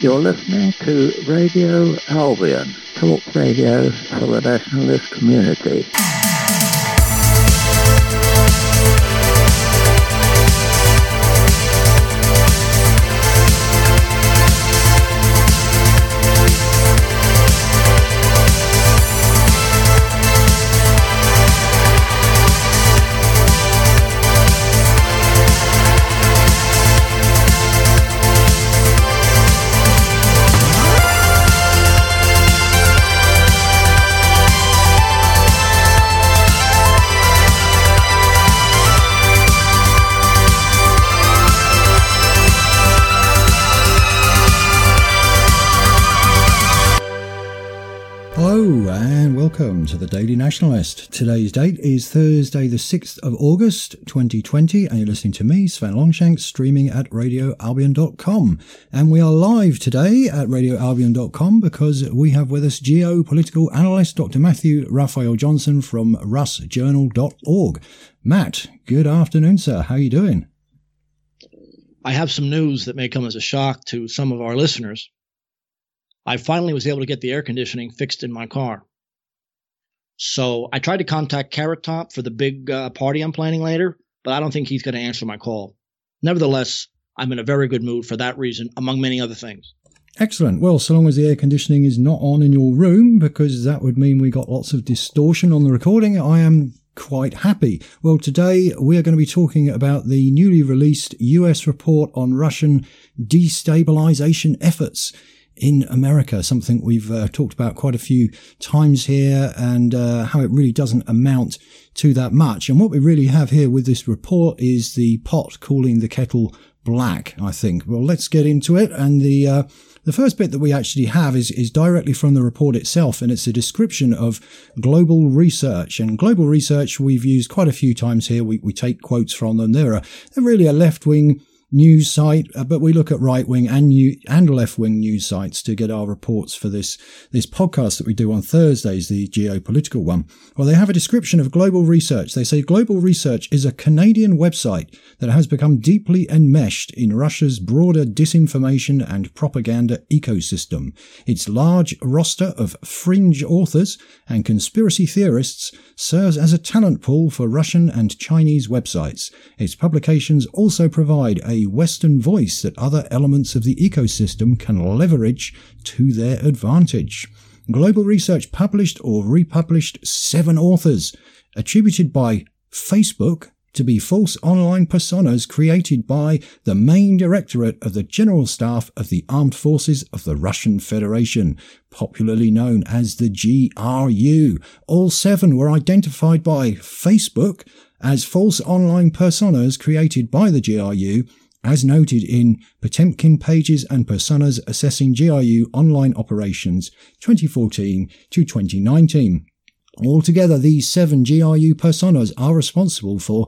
You're listening to Radio Albion, talk radio for the nationalist community. Hello and welcome to the Daily Nationalist. Today's date is Thursday the 6th of August 2020 and you're listening to me, Sven Longshanks, streaming at radioalbion.com. And we are live today at radioalbion.com because we have with us geopolitical analyst Dr. Matthew Raphael Johnson from russjournal.org. Matt, good afternoon, sir. How are you doing? I have some news that may come as a shock to some of our listeners. I finally was able to get the air conditioning fixed in my car. So I tried to contact Carrot Top for the big party I'm planning later, but I don't think he's going to answer my call. Nevertheless, I'm in a very good mood for that reason, among many other things. Excellent. Well, so long as the air conditioning is not on in your room, because that would mean we got lots of distortion on the recording, I am quite happy. Well, today we are going to be talking about the newly released US report on Russian destabilization efforts in America, something we've talked about quite a few times here, and how it really doesn't amount to that much. And what we really have here with this report is the pot calling the kettle black, I think. Well, let's get into it. And the first bit that we actually have is directly from the report itself, and it's a description of global research. And global research we've used quite a few times here. We take quotes from them. They're really a left-wing news site, but we look at right-wing and left-wing news sites to get our reports for this podcast that we do on Thursdays, the geopolitical one. Well, they have a description of global research. They say global research is a Canadian website that has become deeply enmeshed in Russia's broader disinformation and propaganda ecosystem. Its large roster of fringe authors and conspiracy theorists serves as a talent pool for Russian and Chinese websites. Its publications also provide a Western voice that other elements of the ecosystem can leverage to their advantage. Global research published or republished 7 authors, attributed by Facebook to be false online personas created by the main directorate of the General Staff of the Armed Forces of the Russian Federation, popularly known as the GRU. All 7 were identified by Facebook as false online personas created by the GRU, as noted in Potemkin Pages and Personas Assessing GRU Online Operations 2014 to 2019. Altogether, these 7 GRU personas are responsible for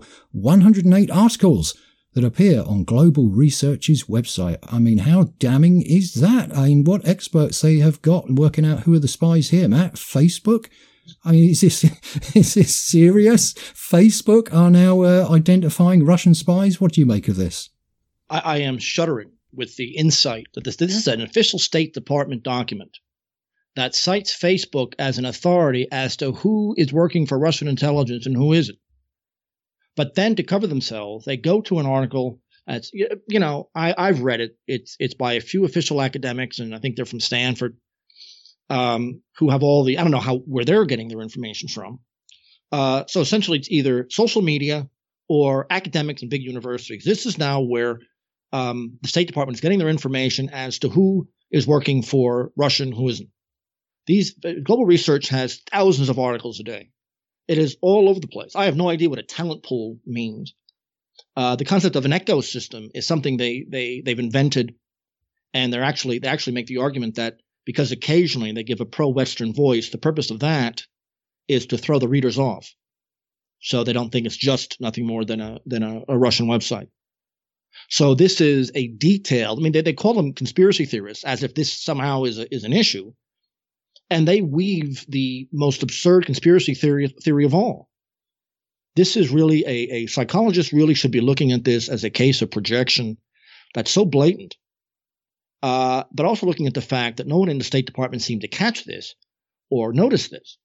108 articles that appear on Global Research's website. I mean, how damning is that? I mean, what experts they have got working out who are the spies here, Matt? Facebook? I mean, is this serious? Facebook are now identifying Russian spies? What do you make of this? I am shuddering with the insight that this is an official State Department document that cites Facebook as an authority as to who is working for Russian intelligence and who isn't. But then to cover themselves, they go to an article that's, I've read it. It's by a few official academics, and I think they're from Stanford, who have all the, I don't know where they're getting their information from. So essentially it's either social media or academics in big universities. This is now where the State Department is getting their information as to who is working for Russia and who isn't. Global Research has thousands of articles a day. It is all over the place. I have no idea what a talent pool means. The concept of an ecosystem is something they've invented, and they actually make the argument that because occasionally they give a pro-Western voice, the purpose of that is to throw the readers off, so they don't think it's just nothing more than a Russian website. So this is a detailed. I mean, they call them conspiracy theorists as if this somehow is an issue. And they weave the most absurd conspiracy theory of all. This is really a psychologist really should be looking at this as a case of projection that's so blatant. but also looking at the fact that no one in the State Department seemed to catch this or notice this.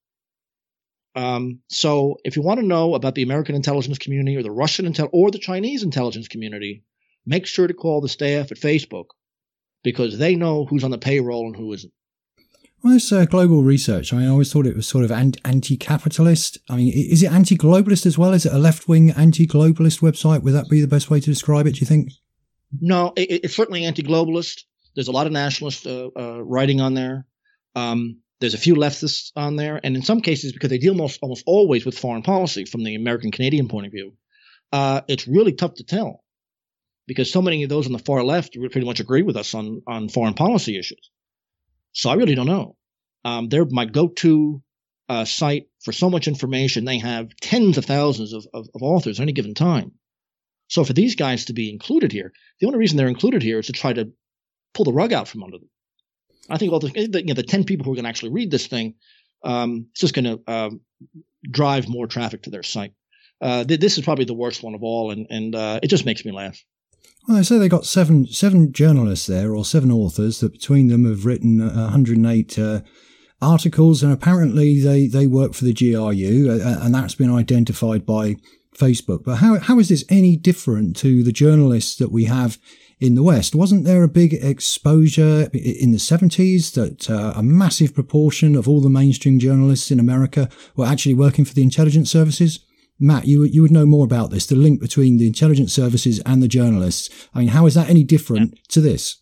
So if you want to know about the American intelligence community or the Russian or the Chinese intelligence community, make sure to call the staff at Facebook, because they know who's on the payroll and who isn't. Well, this global research, I always thought it was sort of anti-capitalist. I mean, is it anti-globalist as well? Is it a left-wing anti-globalist website? Would that be the best way to describe it, do you think? No, it's certainly anti-globalist. There's a lot of nationalist writing on there. There's a few leftists on there. And in some cases, because they deal almost always with foreign policy from the American-Canadian point of view, it's really tough to tell, because so many of those on the far left pretty much agree with us on foreign policy issues. So I really don't know. They're my go-to site for so much information. They have tens of thousands of authors at any given time. So for these guys to be included here, the only reason they're included here is to try to pull the rug out from under them. I think all the 10 people who are going to actually read this thing, it's just going to drive more traffic to their site. This is probably the worst one of all, and it just makes me laugh. Well, they say they got seven journalists there, or 7 authors, that between them have written 108 articles, and apparently they work for the GRU, and that's been identified by Facebook. But how is this any different to the journalists that we have in the West? Wasn't there a big exposure in the 70s that a massive proportion of all the mainstream journalists in America were actually working for the intelligence services? Matt, you would know more about this, the link between the intelligence services and the journalists. I mean, how is that any different to this?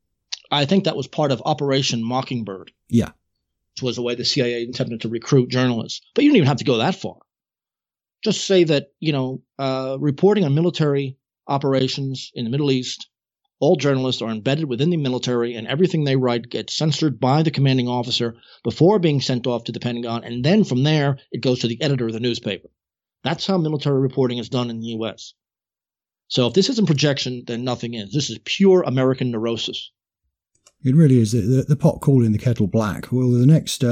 I think that was part of Operation Mockingbird. Yeah. Which was a way the CIA intended to recruit journalists. But you don't even have to go that far. Just say that, reporting on military operations in the Middle East, all journalists are embedded within the military, and everything they write gets censored by the commanding officer before being sent off to the Pentagon, and then from there it goes to the editor of the newspaper. That's how military reporting is done in the U.S. So if this isn't projection, then nothing is. This is pure American neurosis. It really is the pot calling the kettle black. Well, the next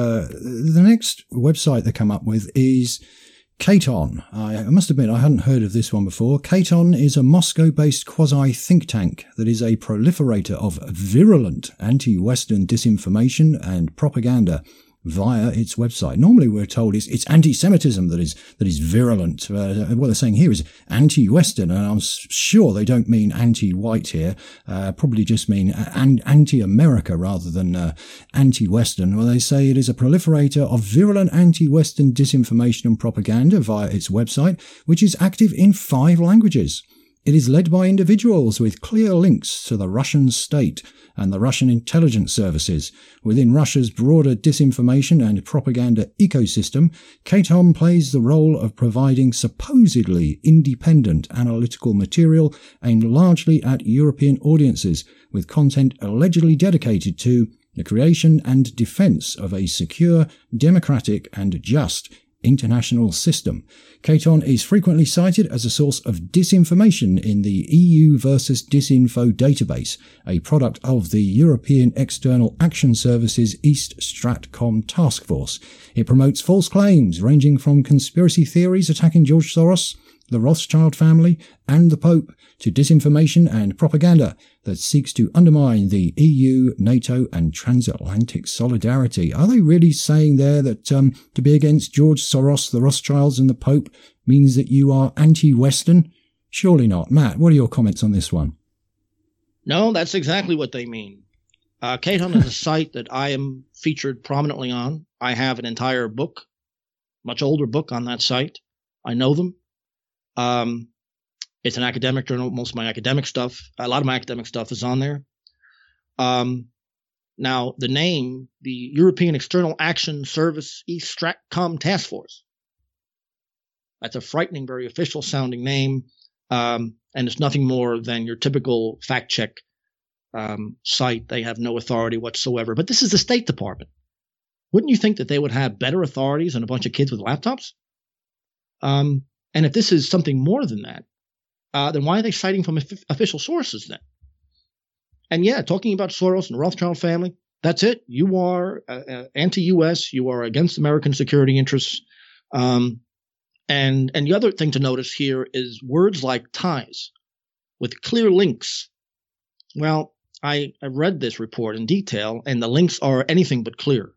website they come up with is Katon. I must admit I hadn't heard of this one before. Katon is a Moscow-based quasi-think tank that is a proliferator of virulent anti-Western disinformation and propaganda via its website. Normally we're told it's anti-Semitism that is virulent. What they're saying here is anti-Western, and I'm sure they don't mean anti-white here. Probably just mean anti-America rather than anti-Western. Well, they say it is a proliferator of virulent anti-Western disinformation and propaganda via its website, which is active in 5 languages. It is led by individuals with clear links to the Russian state and the Russian intelligence services. Within Russia's broader disinformation and propaganda ecosystem, Katon plays the role of providing supposedly independent analytical material aimed largely at European audiences, with content allegedly dedicated to the creation and defense of a secure, democratic and just international system. Katon is frequently cited as a source of disinformation in the EU versus Disinfo database, a product of the European External Action Service's East Stratcom task force. It promotes false claims ranging from conspiracy theories attacking George Soros, the Rothschild family, and the Pope, to disinformation and propaganda that seeks to undermine the EU, NATO, and transatlantic solidarity. Are they really saying there that to be against George Soros, the Rothschilds, and the Pope means that you are anti-Western? Surely not. Matt, what are your comments on this one? No, that's exactly what they mean. Katon is a site that I am featured prominently on. I have an entire book, much older book on that site. I know them. It's an academic journal. Most of my academic stuff, a lot of my academic stuff is on there. Now, the name, the European External Action Service East Stratcom Task Force. That's a frightening, very official sounding name. And it's nothing more than your typical fact check site. They have no authority whatsoever. But this is the State Department. Wouldn't you think that they would have better authorities than a bunch of kids with laptops? And if this is something more than that, then why are they citing from official sources then? And yeah, talking about Soros and the Rothschild family, that's it. You are anti-U.S. You are against American security interests. And the other thing to notice here is words like ties with clear links. Well, I read this report in detail, and the links are anything but clear.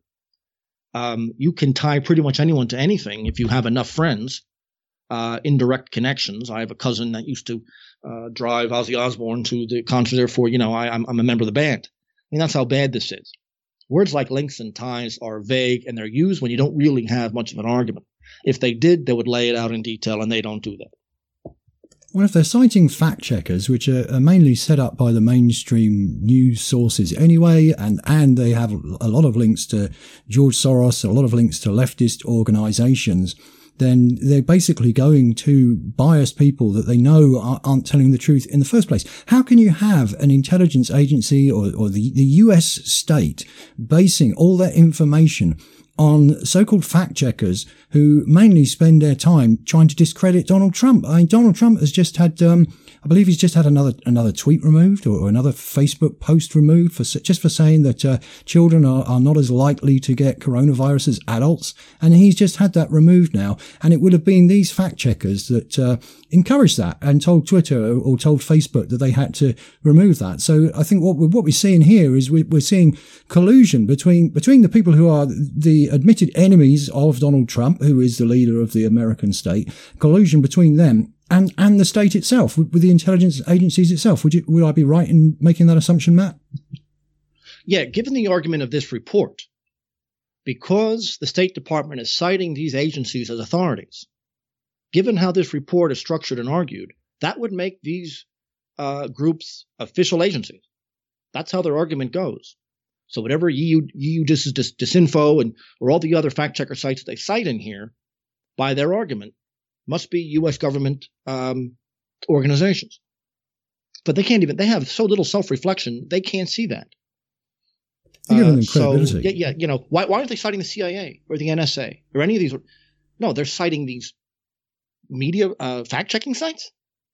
You can tie pretty much anyone to anything if you have enough friends, indirect connections. I have a cousin that used to drive Ozzy Osbourne to the concert. Therefore, I'm a member of the band. I mean, that's how bad this is. Words like links and ties are vague, and they're used when you don't really have much of an argument. If they did, they would lay it out in detail, and they don't do that. Well, if they're citing fact checkers, which are mainly set up by the mainstream news sources anyway, and they have a lot of links to George Soros, a lot of links to leftist organizations, then they're basically going to biased people that they know aren't telling the truth in the first place. How can you have an intelligence agency or the US state basing all their information on so-called fact checkers who mainly spend their time trying to discredit Donald Trump? I mean, Donald Trump has just had, I believe he's just had another tweet removed or another Facebook post removed for saying that children are not as likely to get coronavirus as adults. And he's just had that removed now. And it would have been these fact checkers that encouraged that and told Twitter or told Facebook that they had to remove that. So I think what we're seeing here is we're seeing collusion between the people who are the admitted enemies of Donald Trump, who is the leader of the American state, collusion between them and the state itself, with the intelligence agencies itself. Would I be right in making that assumption, Matt? Yeah, given the argument of this report, because the State Department is citing these agencies as authorities, given how this report is structured and argued, that would make these groups official agencies. That's how their argument goes. So whatever EU Disinfo or all the other fact checker sites that they cite in here, by their argument, must be U.S. government organizations. But they can't even. They have so little self-reflection, they can't see that. Give them credibility. Yeah. Why aren't they citing the CIA or the NSA or any of these? No, they're citing these media fact-checking sites.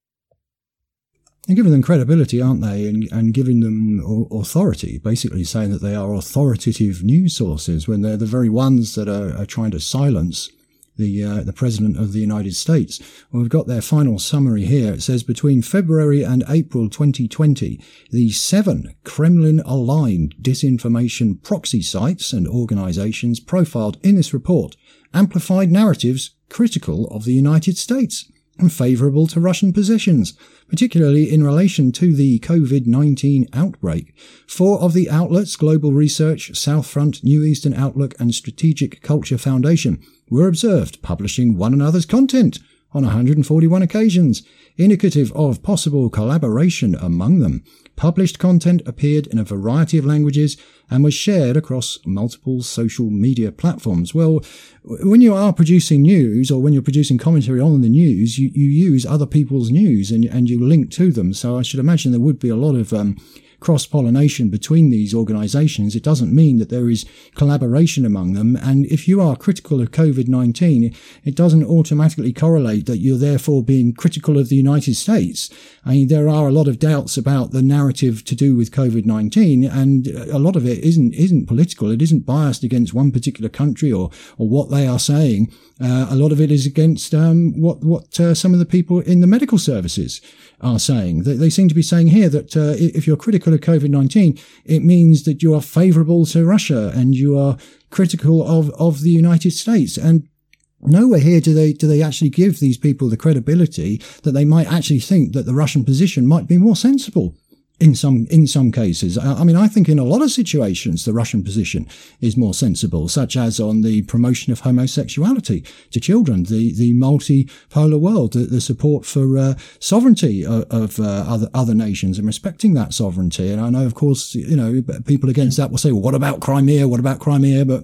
They're giving them credibility, aren't they? And giving them authority, basically saying that they are authoritative news sources when they're the very ones that are trying to silence the President of the United States. Well, we've got their final summary here. It says between February and April 2020, the 7 Kremlin-aligned disinformation proxy sites and organizations profiled in this report amplified narratives critical of the United States and favorable to Russian positions, particularly in relation to the COVID-19 outbreak. 4 of the outlets, Global Research, Southfront, New Eastern Outlook, and Strategic Culture Foundation, were observed publishing one another's content on 141 occasions, indicative of possible collaboration among them. Published content appeared in a variety of languages and was shared across multiple social media platforms. Well, when you are producing news or when you're producing commentary on the news, you use other people's news and you link to them. So I should imagine there would be a lot of cross-pollination between these organizations. It doesn't mean that there is collaboration among them. And if you are critical of COVID-19, it doesn't automatically correlate that you're therefore being critical of the United States. I mean, there are a lot of doubts about the narrative to do with COVID-19, and a lot of it isn't political. It isn't biased against one particular country or what they are saying. A lot of it is against what some of the people in the medical services are saying. They seem to be saying here that if you're critical of COVID-19, it means that you are favourable to Russia and you are critical of the United States. And nowhere here do they actually give these people the credibility that they might actually think that the Russian position might be more sensible. In some cases. I mean, I think in a lot of situations, the Russian position is more sensible, such as on the promotion of homosexuality to children, the multipolar world, the support for sovereignty of other nations and respecting that sovereignty. And I know, of course, people against that will say, well, what about Crimea? What about Crimea? But,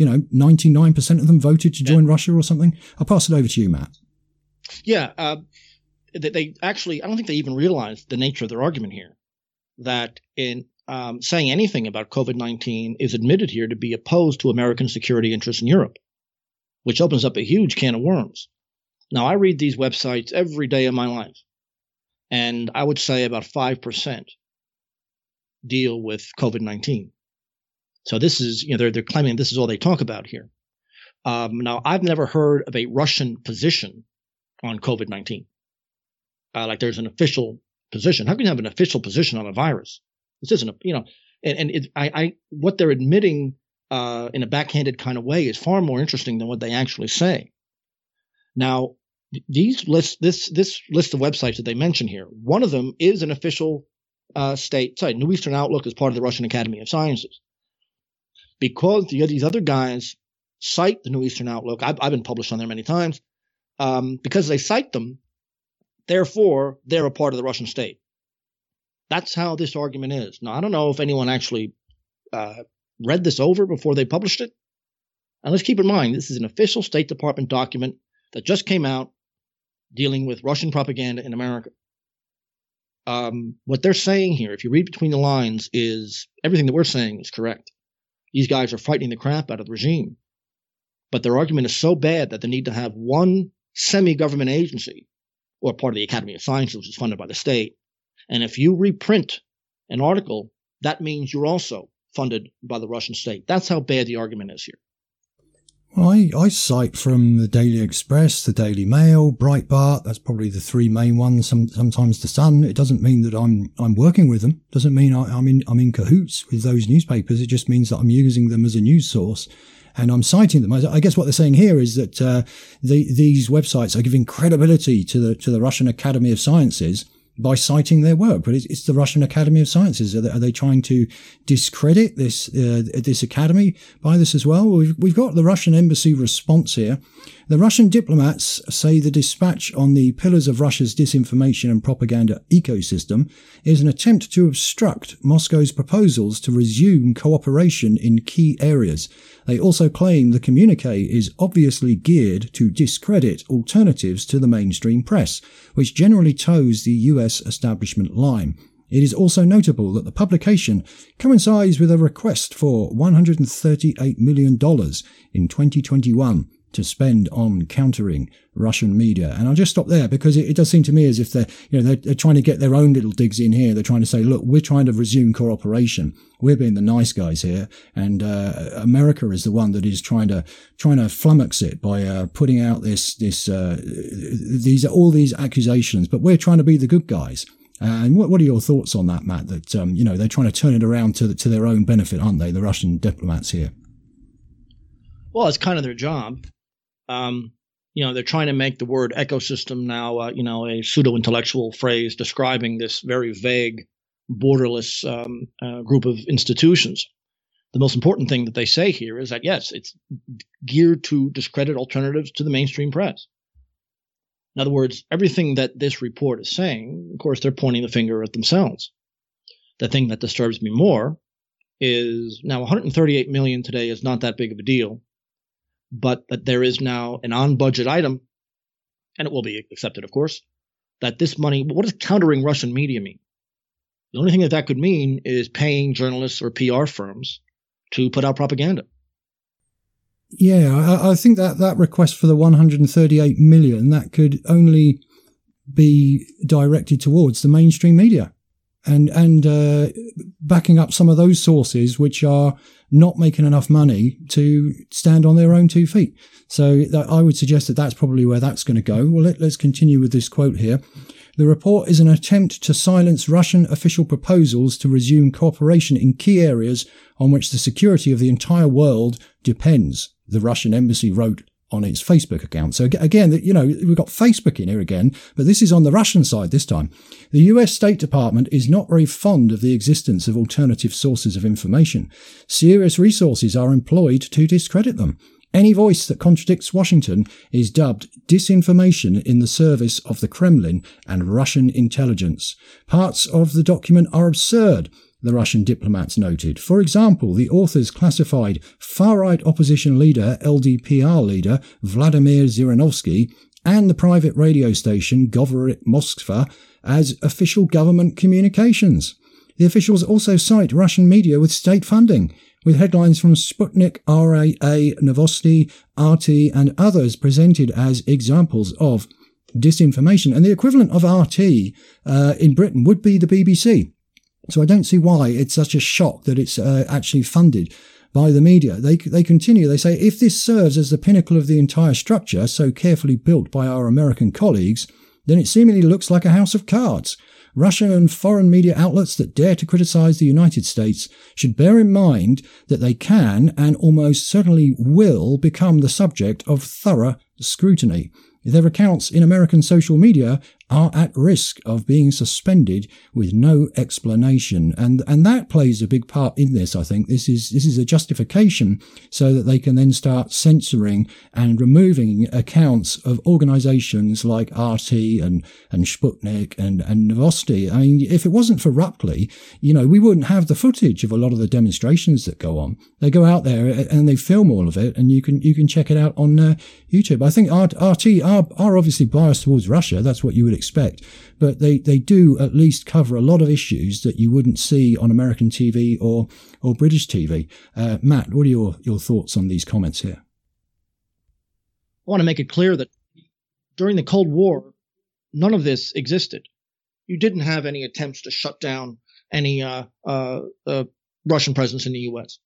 99% of them voted to join Russia or something. I'll pass it over to you, Matt. Yeah. They actually, I don't think they even realized the nature of their argument here. That in saying anything about COVID-19 is admitted here to be opposed to American security interests in Europe, which opens up a huge can of worms. Now, I read these websites every day of my life, and I would say about 5% deal with COVID-19. So this is, they're claiming this is all they talk about here. Now, I've never heard of a Russian position on COVID-19. Like there's an official position. How can you have an official position on a virus? This isn't what they're admitting in a backhanded kind of way is far more interesting than what they actually say. Now, this list of websites that they mention here, one of them is an official New Eastern Outlook is part of the Russian Academy of Sciences. Because these other guys cite the New Eastern Outlook, I've been published on there many times, because they cite them, therefore they're a part of the Russian state. That's how this argument is. Now, I don't know if anyone actually read this over before they published it. And let's keep in mind, this is an official State Department document that just came out dealing with Russian propaganda in America. What they're saying here, if you read between the lines, is everything that we're saying is correct. These guys are frightening the crap out of the regime. But their argument is so bad that they need to have one semi-government agency, or part of the Academy of Sciences, which is funded by the state. And if you reprint an article, that means you're also funded by the Russian state. That's how bad the argument is here. Well, I cite from the Daily Express, the Daily Mail, Breitbart. That's probably the three main ones. Sometimes the Sun. It doesn't mean that I'm working with them. Doesn't mean I'm in cahoots with those newspapers. It just means that I'm using them as a news source, and I'm citing them. I guess what they're saying here is that these websites are giving credibility to the Russian Academy of Sciences by citing their work. But it's the Russian Academy of Sciences. Are they trying to discredit this academy by this as well? We've got the Russian embassy response here. The Russian diplomats say the dispatch on the pillars of Russia's disinformation and propaganda ecosystem is an attempt to obstruct Moscow's proposals to resume cooperation in key areas. They also claim the communique is obviously geared to discredit alternatives to the mainstream press, which generally toes the US establishment line. It is also notable that the publication coincides with a request for $138 million in 2021 to spend on countering Russian media. And I'll just stop there because it does seem to me as if they're trying to get their own little digs in here. They're trying to say, look, we're trying to resume cooperation. We're being the nice guys here. And America is the one that is trying to flummox it by putting out these accusations. But we're trying to be the good guys. And what are your thoughts on that, Matt? That they're trying to turn it around to their own benefit, aren't they? The Russian diplomats here. Well, it's kind of their job. They're trying to make the word ecosystem now, a pseudo-intellectual phrase describing this very vague, borderless group of institutions. The most important thing that they say here is that, yes, it's geared to discredit alternatives to the mainstream press. In other words, everything that this report is saying, of course, they're pointing the finger at themselves. The thing that disturbs me more is now $138 million today is not that big of a deal. But that there is now an on-budget item, and it will be accepted, of course, that this money, what does countering Russian media mean? The only thing that could mean is paying journalists or PR firms to put out propaganda. Yeah, I think that request for the 138 million, that could only be directed towards the mainstream media and backing up some of those sources which are not making enough money to stand on their own 2 feet. So I would suggest that that's probably where that's going to go. Well, let's continue with this quote here. The report is an attempt to silence Russian official proposals to resume cooperation in key areas on which the security of the entire world depends, the Russian embassy wrote on its Facebook account. So again, we've got Facebook in here again, but this is on the Russian side this time. The US State Department is not very fond of the existence of alternative sources of information. Serious resources are employed to discredit them. Any voice that contradicts Washington is dubbed disinformation in the service of the Kremlin and Russian intelligence. Parts of the document are absurd, the Russian diplomats noted. For example, the authors classified far-right opposition leader, LDPR leader, Vladimir Zhirinovsky, and the private radio station Govorit Moskva as official government communications. The officials also cite Russian media with state funding, with headlines from Sputnik, RAA, Novosti, RT, and others presented as examples of disinformation. And the equivalent of RT in Britain would be the BBC. So I don't see why it's such a shock that it's actually funded by the media. They continue. They say, if this serves as the pinnacle of the entire structure so carefully built by our American colleagues, then it seemingly looks like a house of cards. Russian and foreign media outlets that dare to criticize the United States should bear in mind that they can and almost certainly will become the subject of thorough scrutiny. Their accounts in American social media are at risk of being suspended with no explanation. And that plays a big part in this, I think. This is a justification so that they can then start censoring and removing accounts of organizations like RT and Sputnik and Novosti. I mean, if it wasn't for Rupley, we wouldn't have the footage of a lot of the demonstrations that go on. They go out there and they film all of it, and you can check it out on YouTube. I think RT are obviously biased towards Russia. That's what you would expect. But they do at least cover a lot of issues that you wouldn't see on American TV or British TV. Matt, what are your thoughts on these comments here? I want to make it clear that during the Cold War, none of this existed. You didn't have any attempts to shut down any Russian presence in the U.S.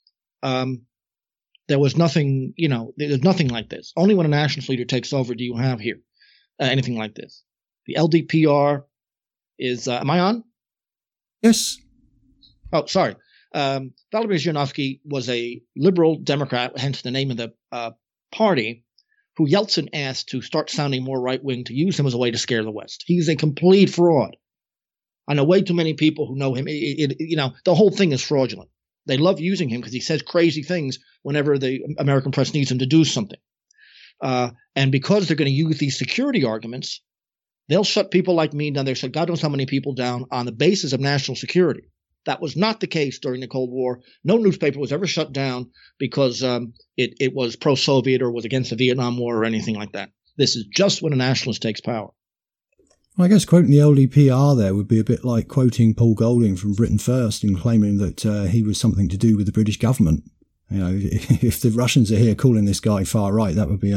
There was nothing, there's nothing like this. Only when a nationalist leader takes over do you have here anything like this. The LDPR is, am I on? Yes. Oh, sorry. Vladimir Zhirinovsky was a liberal Democrat, hence the name of the party, who Yeltsin asked to start sounding more right-wing, to use him as a way to scare the West. He's a complete fraud. I know way too many people who know him. The whole thing is fraudulent. They love using him because he says crazy things whenever the American press needs him to do something. And because they're going to use these security arguments, they'll shut people like me down. They shut God knows how many people down on the basis of national security. That was not the case during the Cold War. No newspaper was ever shut down because it was pro-Soviet or was against the Vietnam War or anything like that. This is just when a nationalist takes power. Well, I guess quoting the LDPR there would be a bit like quoting Paul Golding from Britain First and claiming that he was something to do with the British government. If the Russians are here calling this guy far right, that would be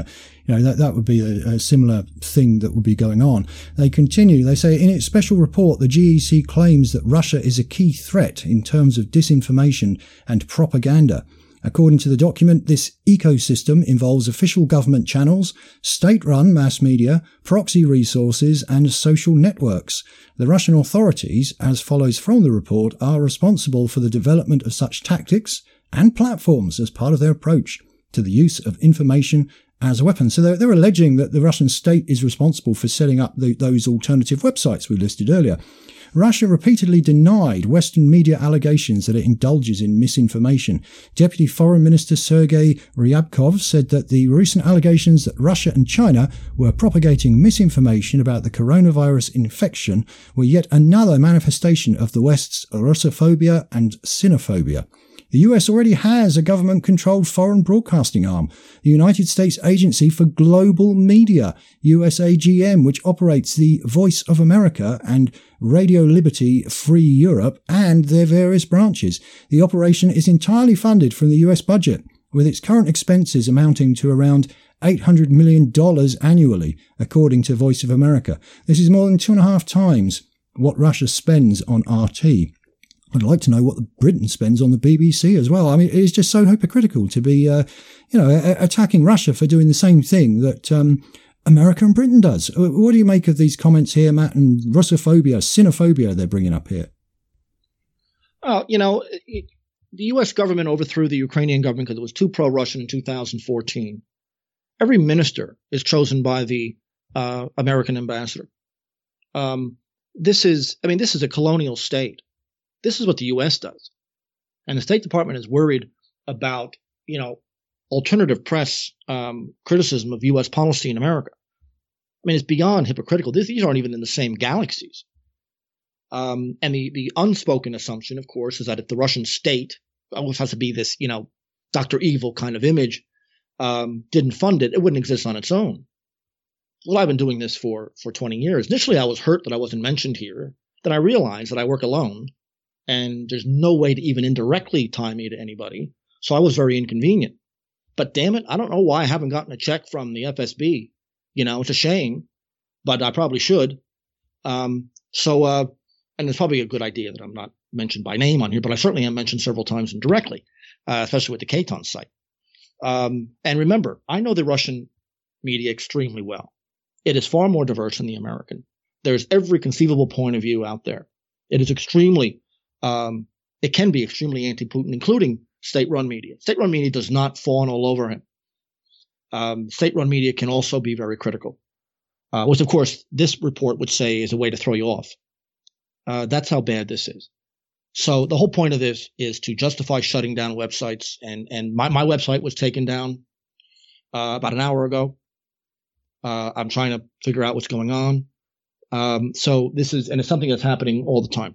a similar thing that would be going on. They continue. They say in its special report, the GEC claims that Russia is a key threat in terms of disinformation and propaganda. According to the document, this ecosystem involves official government channels, state-run mass media, proxy resources, and social networks. The Russian authorities, as follows from the report, are responsible for the development of such tactics and platforms as part of their approach to the use of information as a weapon. So they're alleging that the Russian state is responsible for setting up those alternative websites we listed earlier. Russia repeatedly denied Western media allegations that it indulges in misinformation. Deputy Foreign Minister Sergei Ryabkov said that the recent allegations that Russia and China were propagating misinformation about the coronavirus infection were yet another manifestation of the West's Russophobia and Sinophobia. The US already has a government-controlled foreign broadcasting arm, the United States Agency for Global Media, USAGM, which operates the Voice of America and Radio Liberty Free Europe and their various branches. The operation is entirely funded from the US budget, with its current expenses amounting to around $800 million annually, according to Voice of America. This is more than 2.5 times what Russia spends on RT. I'd like to know what Britain spends on the BBC as well. I mean, it is just so hypocritical to be, attacking Russia for doing the same thing that America and Britain does. What do you make of these comments here, Matt, and Russophobia, Sinophobia they're bringing up here? Oh, the U.S. government overthrew the Ukrainian government because it was too pro-Russian in 2014. Every minister is chosen by the American ambassador. This is a colonial state. This is what the U.S. does. And the State Department is worried about, alternative press criticism of U.S. policy in America. I mean, it's beyond hypocritical. These aren't even in the same galaxies. And the unspoken assumption, of course, is that if the Russian state, always has to be this, Dr. Evil kind of image, didn't fund it, it wouldn't exist on its own. Well, I've been doing this for 20 years. Initially, I was hurt that I wasn't mentioned here. Then I realized that I work alone. And there's no way to even indirectly tie me to anybody. So I was very inconvenient. But damn it, I don't know why I haven't gotten a check from the FSB. It's a shame, but I probably should. And it's probably a good idea that I'm not mentioned by name on here, but I certainly am mentioned several times indirectly, especially with the Katon site. And remember, I know the Russian media extremely well. It is far more diverse than the American. There's every conceivable point of view out there. It is extremely, it can be extremely anti-Putin, including state-run media. State-run media does not fawn all over him. State-run media can also be very critical, which, of course, this report would say is a way to throw you off. That's how bad this is. So the whole point of this is to justify shutting down websites. And my website was taken down about an hour ago. I'm trying to figure out what's going on. So this is, and it's something that's happening all the time.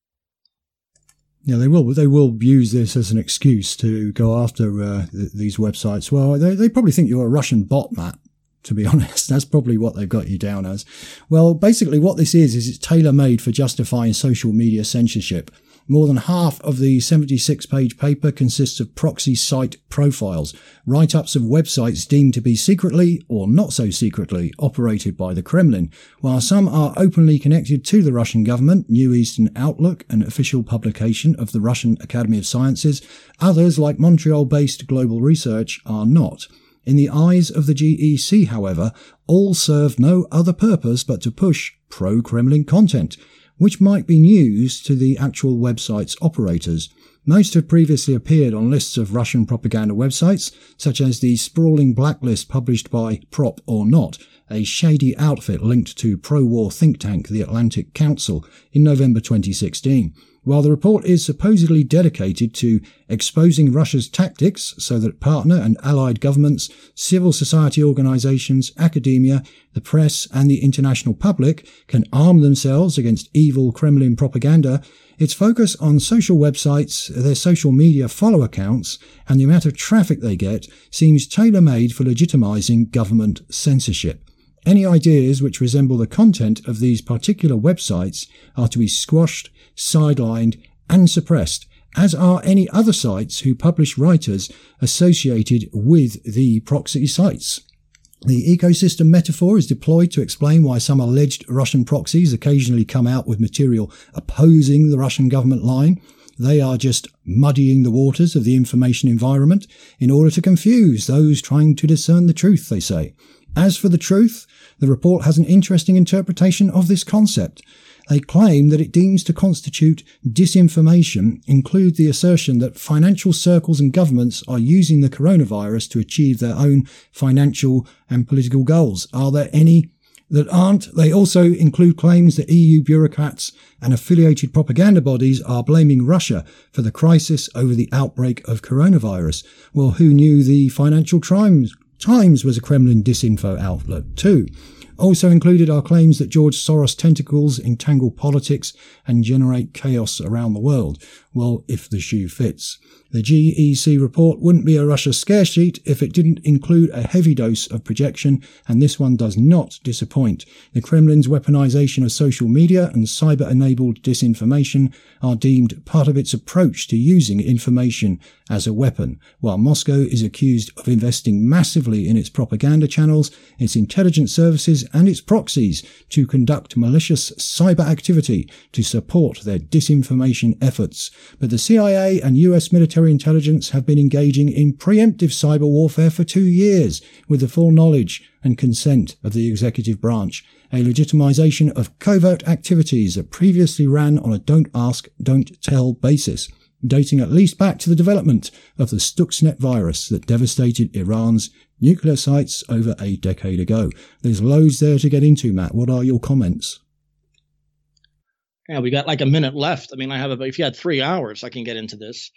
Yeah, they will use this as an excuse to go after these websites. Well, they probably think you're a Russian bot, Matt, to be honest. That's probably what they've got you down as. Well, basically what this is it's tailor-made for justifying social media censorship. More than half of the 76-page paper consists of proxy site profiles, write-ups of websites deemed to be secretly or not so secretly operated by the Kremlin. While some are openly connected to the Russian government, New Eastern Outlook, an official publication of the Russian Academy of Sciences, others, like Montreal-based Global Research, are not. In the eyes of the GEC, however, all serve no other purpose but to push pro-Kremlin content, which might be news to the actual website's operators. Most have previously appeared on lists of Russian propaganda websites, such as the sprawling blacklist published by Prop or Not, a shady outfit linked to pro-war think tank the Atlantic Council, in November 2016. While the report is supposedly dedicated to exposing Russia's tactics so that partner and allied governments, civil society organizations, academia, the press and the international public can arm themselves against evil Kremlin propaganda, its focus on social websites, their social media follow accounts, and the amount of traffic they get seems tailor-made for legitimizing government censorship. Any ideas which resemble the content of these particular websites are to be squashed, sidelined, and suppressed, as are any other sites who publish writers associated with the proxy sites. The ecosystem metaphor is deployed to explain why some alleged Russian proxies occasionally come out with material opposing the Russian government line. They are just muddying the waters of the information environment in order to confuse those trying to discern the truth, they say. As for the truth, the report has an interesting interpretation of this concept. They claim that it deems to constitute disinformation include the assertion that financial circles and governments are using the coronavirus to achieve their own financial and political goals. Are there any that aren't? They also include claims that EU bureaucrats and affiliated propaganda bodies are blaming Russia for the crisis over the outbreak of coronavirus. Well, who knew the Financial Times was a Kremlin disinfo outlet too? Also included are claims that George Soros' tentacles entangle politics and generate chaos around the world. Well, if the shoe fits. The GEC report wouldn't be a Russia scare sheet if it didn't include a heavy dose of projection, and this one does not disappoint. The Kremlin's weaponization of social media and cyber-enabled disinformation are deemed part of its approach to using information as a weapon, while Moscow is accused of investing massively in its propaganda channels, its intelligence services and its proxies to conduct malicious cyber activity to support their disinformation efforts. But the CIA and US military intelligence have been engaging in preemptive cyber warfare for 2 years with the full knowledge and consent of the executive branch, a legitimization of covert activities that previously ran on a don't ask, don't tell basis, dating at least back to the development of the Stuxnet virus that devastated Iran's nuclear sites over a decade ago. There's loads there to get into, Matt. What are your comments? Yeah, we got like a minute left. I mean, if you had 3 hours, I can get into this.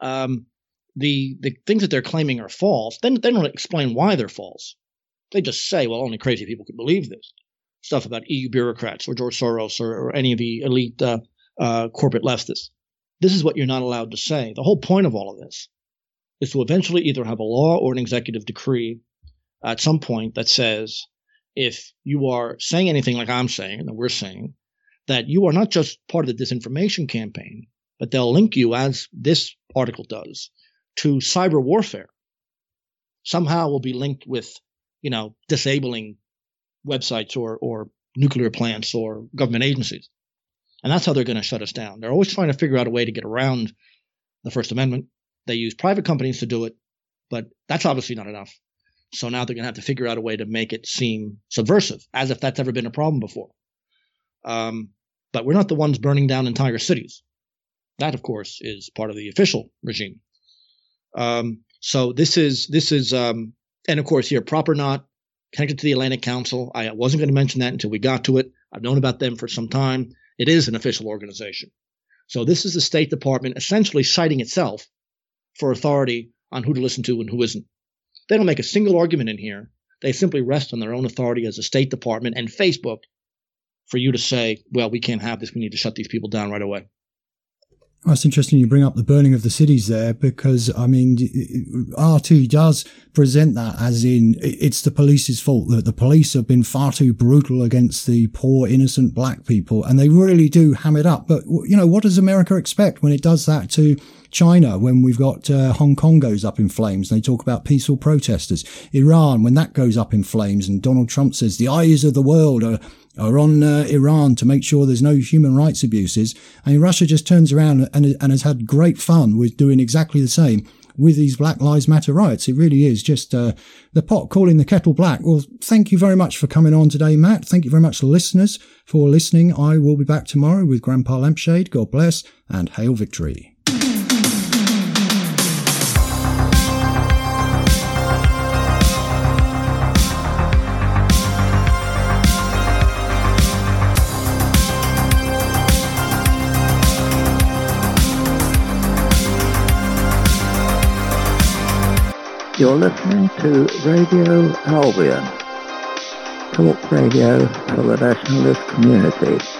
The things that they're claiming are false, then they don't explain why they're false. They just say, well, only crazy people could believe this. Stuff about EU bureaucrats or George Soros or any of the elite corporate leftists. This is what you're not allowed to say. The whole point of all of this is to eventually either have a law or an executive decree at some point that says if you are saying anything like I'm saying and that we're saying, that you are not just part of the disinformation campaign, but they'll link you, as this article does, to cyber warfare. Somehow will be linked with, disabling websites or nuclear plants or government agencies. And that's how they're going to shut us down. They're always trying to figure out a way to get around the First Amendment. They use private companies to do it, but that's obviously not enough. So now they're going to have to figure out a way to make it seem subversive, as if that's ever been a problem before. But we're not the ones burning down entire cities. That, of course, is part of the official regime. So this is, and of course here, Proper Knot, connected to the Atlantic Council. I wasn't going to mention that until we got to it. I've known about them for some time. It is an official organization. So this is the State Department essentially citing itself for authority on who to listen to and who isn't. They don't make a single argument in here. They simply rest on their own authority as a State Department and Facebook for you to say, well, we can't have this. We need to shut these people down right away. Well, it's interesting you bring up the burning of the cities there because, I mean, RT does present that as in it's the police's fault, that the police have been far too brutal against the poor, innocent black people, and they really do ham it up. But, you know, what does America expect when it does that to China, when we've got Hong Kong goes up in flames and they talk about peaceful protesters? Iran, when that goes up in flames and Donald Trump says the eyes of the world are on Iran to make sure there's no human rights abuses. And Russia just turns around and has had great fun with doing exactly the same with these Black Lives Matter riots. It really is just the pot calling the kettle black. Well, thank you very much for coming on today, Matt. Thank you very much, listeners, for listening. I will be back tomorrow with Grandpa Lampshade. God bless and hail victory. You're listening to Radio Albion, talk radio for the nationalist community.